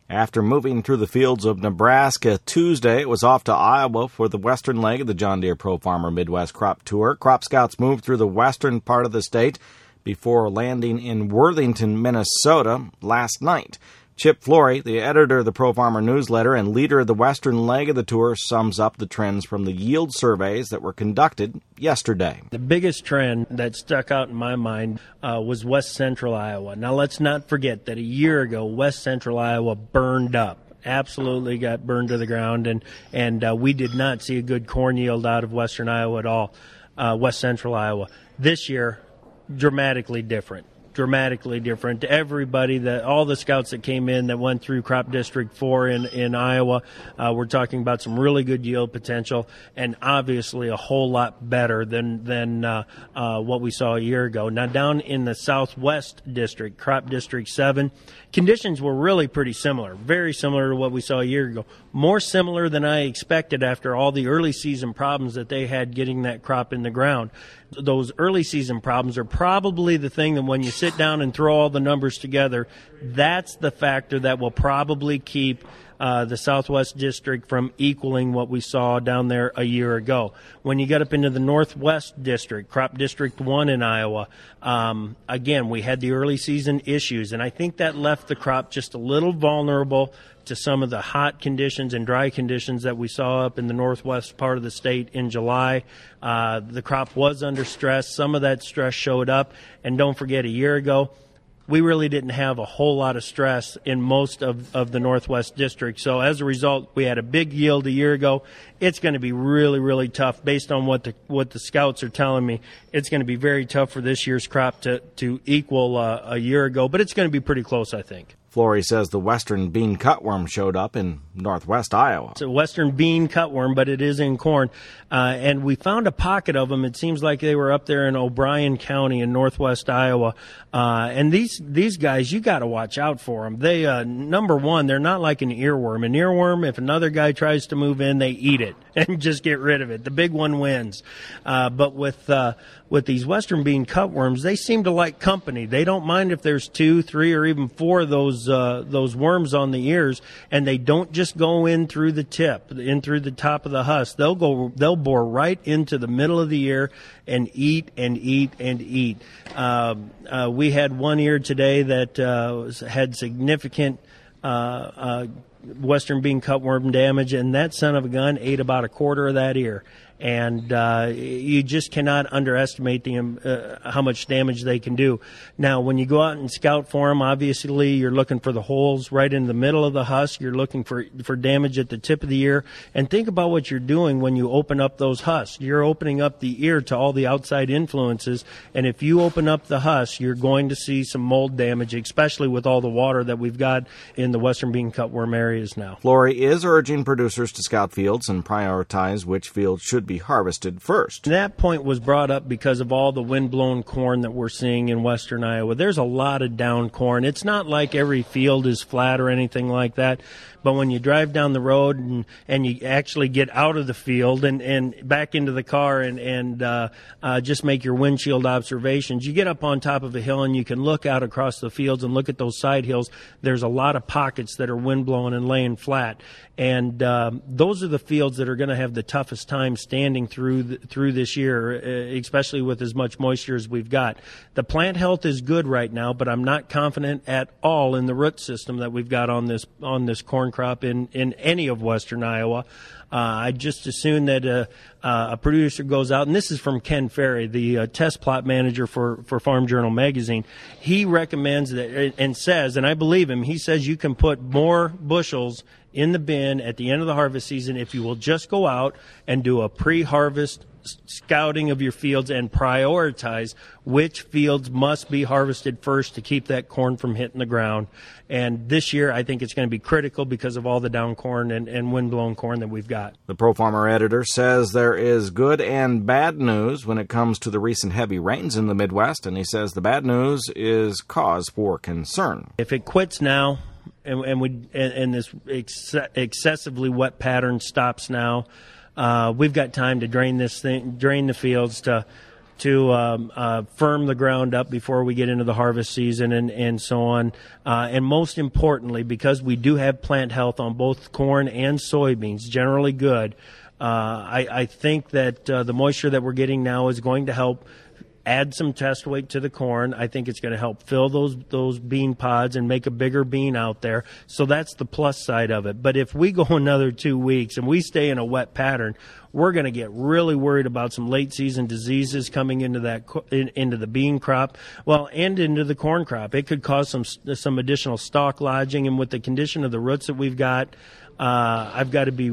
After moving through the fields of Nebraska Tuesday, it was off to Iowa for the western leg of the John Deere Pro Farmer Midwest Crop Tour. Crop Scouts moved through the western part of the state before landing in Worthington, Minnesota last night. Chip Flory, the editor of the Pro Farmer newsletter and leader of the western leg of the tour, sums up the trends from the yield surveys that were conducted yesterday. The biggest trend that stuck out in my mind was west central Iowa. Now, let's not forget that a year ago, west central Iowa burned up. Absolutely got burned to the ground, and we did not see a good corn yield out of western Iowa at all, west central Iowa. This year, dramatically different. Everybody, all the scouts that came in that went through Crop District 4 in Iowa, we're talking about some really good yield potential, and obviously a whole lot better than what we saw a year ago. Now, down in the Southwest District, Crop District 7, conditions were really pretty similar, very similar to what we saw a year ago. More similar than I expected after all the early season problems that they had getting that crop in the ground. Those early season problems are probably the thing that when you sit down and throw all the numbers together, that's the factor that will probably keep the Southwest District from equaling what we saw down there a year ago. When you get up into the Northwest District, Crop District 1 in Iowa, again, we had the early season issues, and I think that left the crop just a little vulnerable to some of the hot conditions and dry conditions that we saw up in the northwest part of the state in July. The crop was under stress. Some of that stress showed up, and don't forget, a year ago, we really didn't have a whole lot of stress in most of the Northwest District. So as a result, we had a big yield a year ago. It's going to be really, really tough based on what the scouts are telling me. It's going to be very tough for this year's crop to equal a year ago, but it's going to be pretty close, I think. Flory says the western bean cutworm showed up in northwest Iowa. It's a western bean cutworm, but it is in corn. And we found a pocket of them. It seems like they were up there in O'Brien County in northwest Iowa. And these guys, you got to watch out for them. They, number one, they're not like an earworm. An earworm, if another guy tries to move in, they eat it and just get rid of it. The big one wins. But with these western bean cutworms, they seem to like company. They don't mind if there's 2, 3, or even 4 of those worms on the ears, and they don't just go in through the tip, in through the top of the husk. They'll bore right into the middle of the ear and eat and eat and eat. We had one ear today that had significant western bean cutworm damage, and that son of a gun ate about a quarter of that ear. And you just cannot underestimate how much damage they can do. Now, when you go out and scout for them, obviously you're looking for the holes right in the middle of the husk. You're looking for damage at the tip of the ear. And think about what you're doing when you open up those husks. You're opening up the ear to all the outside influences. And if you open up the husk, you're going to see some mold damage, especially with all the water that we've got in the western bean cutworm areas now. Flory is urging producers to scout fields and prioritize which fields should be harvested first. That point was brought up because of all the wind-blown corn that we're seeing in western Iowa. There's a lot of down corn. It's not like every field is flat or anything like that, but when you drive down the road and you actually get out of the field and back into the car and just make your windshield observations, you get up on top of a hill and you can look out across the fields and look at those side hills. There's a lot of pockets that are wind-blown and laying flat. And those are the fields that are going to have the toughest time standing through this year, especially with as much moisture as we've got. The plant health is good right now, but I'm not confident at all in the root system that we've got on this corn crop in any of western Iowa. I just assume that a producer goes out, and this is from Ken Ferry, the test plot manager for Farm Journal magazine. He recommends that and says, and I believe him, he says you can put more bushels in the bin at the end of the harvest season if you will just go out and do a pre-harvest scouting of your fields and prioritize which fields must be harvested first to keep that corn from hitting the ground. And this year, I think it's going to be critical because of all the down corn and wind-blown corn that we've got. The Pro Farmer editor says there is good and bad news when it comes to the recent heavy rains in the Midwest, and he says the bad news is cause for concern. If it quits now, and this excessively wet pattern stops now, we've got time to drain the fields to firm the ground up before we get into the harvest season and so on. And most importantly, because we do have plant health on both corn and soybeans, generally good, I think that the moisture that we're getting now is going to help add some test weight to the corn. I think it's going to help fill those bean pods and make a bigger bean out there. So that's the plus side of it. But if we go another 2 weeks and we stay in a wet pattern, we're going to get really worried about some late season diseases coming into into the bean crop, and into the corn crop. It could cause some additional stalk lodging, and with the condition of the roots that we've got, I've got to be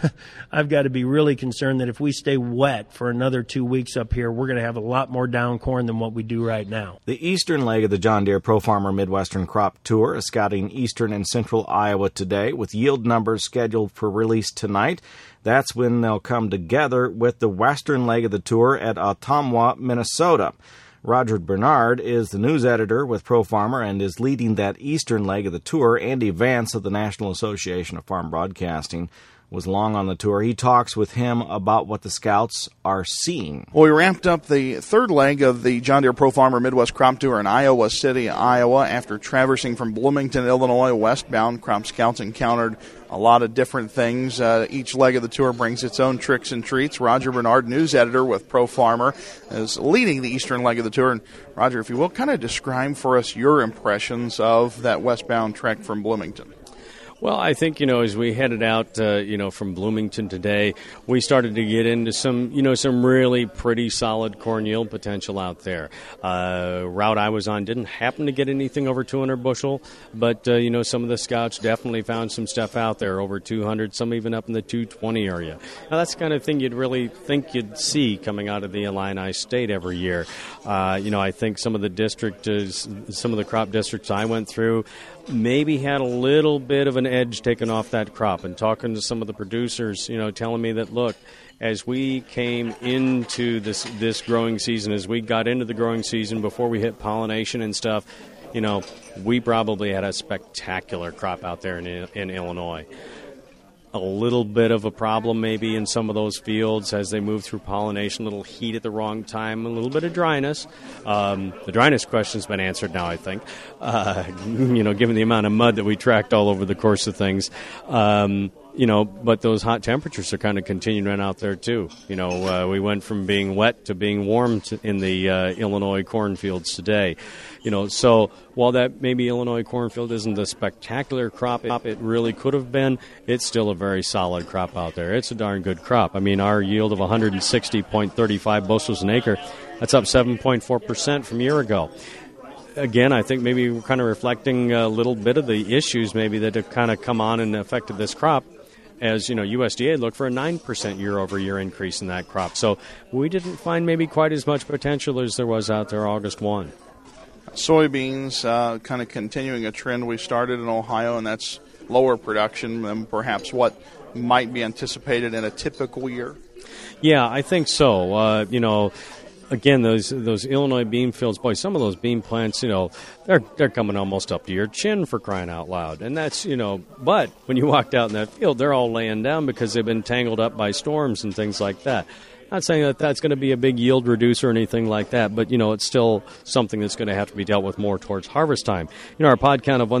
really concerned that if we stay wet for another 2 weeks up here, we're going to have a lot more down corn than what we do right now. The eastern leg of the John Deere Pro Farmer Midwestern Crop Tour is scouting eastern and central Iowa today, with yield numbers scheduled for release tonight. That's when they'll come together with the western leg of the tour at Ottumwa, Minnesota. Roger Bernard is the news editor with Pro Farmer and is leading that eastern leg of the tour. Andy Vance of the National Association of Farm Broadcasting was long on the tour. He talks with him about what the scouts are seeing. Well, we ramped up the third leg of the John Deere Pro Farmer Midwest Crop Tour in Iowa City, Iowa. After traversing from Bloomington, Illinois, westbound, Crop Scouts encountered a lot of different things. Each leg of the tour brings its own tricks and treats. Roger Bernard, news editor with Pro Farmer, is leading the eastern leg of the tour. And Roger, if you will, kind of describe for us your impressions of that westbound trek from Bloomington. Well, I think, as we headed out, from Bloomington today, we started to get into some really pretty solid corn yield potential out there. Route I was on didn't happen to get anything over 200 bushel, but, some of the scouts definitely found some stuff out there over 200, some even up in the 220 area. Now, that's the kind of thing you'd really think you'd see coming out of the Illini State every year. I think some of the crop districts I went through maybe had a little bit of an edge taken off that crop. And talking to some of the producers, telling me that, look, as we came into this growing season, as we got into the growing season before we hit pollination and stuff, we probably had a spectacular crop out there in Illinois. A little bit of a problem maybe in some of those fields as they move through pollination, a little heat at the wrong time, a little bit of dryness. The dryness question's been answered now, I think, given the amount of mud that we tracked all over the course of things. But those hot temperatures are kind of continuing out there, too. We went from being wet to being warm in the Illinois cornfields today. So while that maybe Illinois cornfield isn't a spectacular crop it really could have been, it's still a very solid crop out there. It's a darn good crop. I mean, our yield of 160.35 bushels an acre, that's up 7.4% from a year ago. Again, I think maybe we're kind of reflecting a little bit of the issues maybe that have kind of come on and affected this crop. As USDA looked for a 9% year-over-year increase in that crop. So we didn't find maybe quite as much potential as there was out there August 1. Soybeans kind of continuing a trend we started in Ohio, and that's lower production than perhaps what might be anticipated in a typical year. Yeah, I think so. Again, those Illinois bean fields, boy, some of those bean plants, they're coming almost up to your chin, for crying out loud. And that's, but when you walked out in that field, they're all laying down because they've been tangled up by storms and things like that. Not saying that that's going to be a big yield reducer or anything like that, but, it's still something that's going to have to be dealt with more towards harvest time. Our pod count of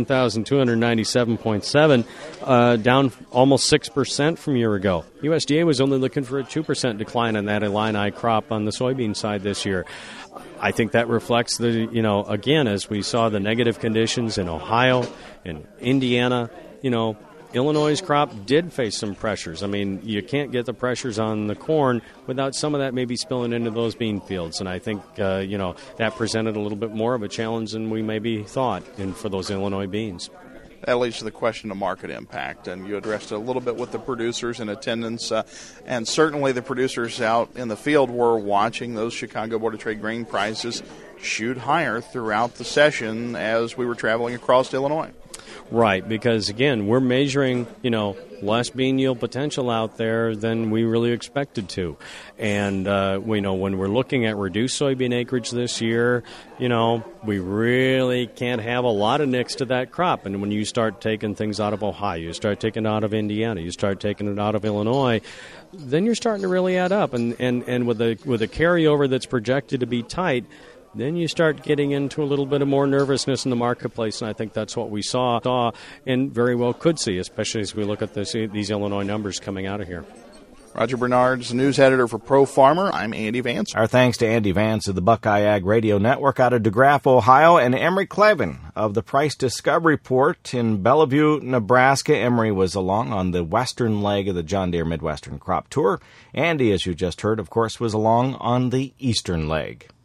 1,297.7, down almost 6% from a year ago. USDA was only looking for a 2% decline in that Illini crop on the soybean side this year. I think that reflects again, as we saw the negative conditions in Ohio and Indiana, Illinois' crop did face some pressures. I mean, you can't get the pressures on the corn without some of that maybe spilling into those bean fields. And I think, that presented a little bit more of a challenge than we maybe thought for those Illinois beans. That leads to the question of market impact, and you addressed it a little bit with the producers in attendance, and certainly the producers out in the field were watching those Chicago Board of Trade grain prices shoot higher throughout the session as we were traveling across Illinois. Right, because again, we're measuring, less bean yield potential out there than we really expected to. And, when we're looking at reduced soybean acreage this year, we really can't have a lot of nicks to that crop. And when you start taking things out of Ohio, you start taking it out of Indiana, you start taking it out of Illinois, then you're starting to really add up. And with a carryover that's projected to be tight, then you start getting into a little bit of more nervousness in the marketplace, and I think that's what we saw and very well could see, especially as we look at these Illinois numbers coming out of here. Roger Bernard's news editor for Pro Farmer. I'm Andy Vance. Our thanks to Andy Vance of the Buckeye Ag Radio Network out of DeGraff, Ohio, and Emery Clevin of the Price Discovery Report in Bellevue, Nebraska. Emery was along on the western leg of the John Deere Midwestern Crop Tour. Andy, as you just heard, of course, was along on the eastern leg.